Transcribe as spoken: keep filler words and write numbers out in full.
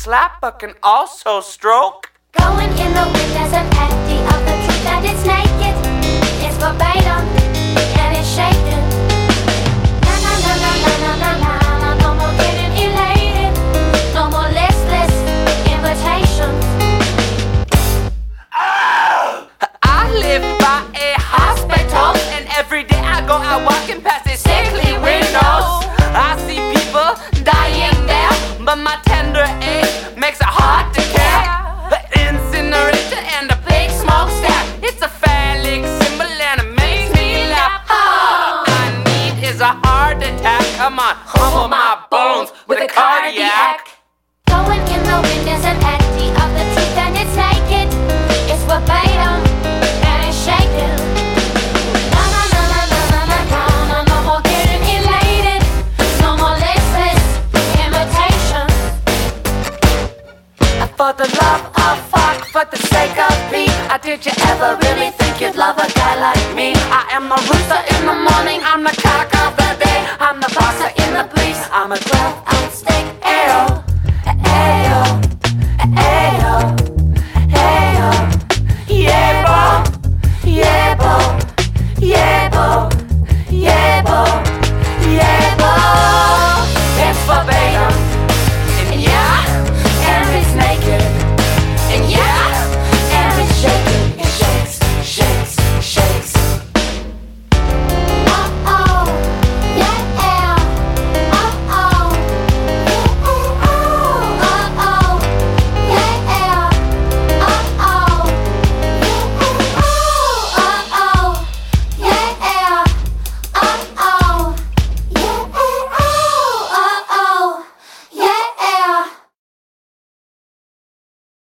slap but can also stroke. Going in the wind as an empty of the truth that it's naked. It's verbatim and it's shaken. Na na na na na na na na. No more getting elated. No more listless invitations. Oh! I live by a hospital, and every day I go out walking past its sickly windows. I see people dying there, but my tender age makes it hard to care. The incinerator and the big smokestack, it's a phallic symbol and it makes me laugh. All I need is a heart attack. Come on, humble my bones with a cardiac. Going in the wind is an empty of the truth and it's naked. It's verbatim and it's shaken. Na na na na na na na na. No more getting elated. No more listless invitations. For the love of fuck, for the sake of me, uh, did you ever really think you'd love a guy like me? I am a rooster in the morning, I'm the cock of the day, I'm the boxer in the police, I'm a twelve ounce steak.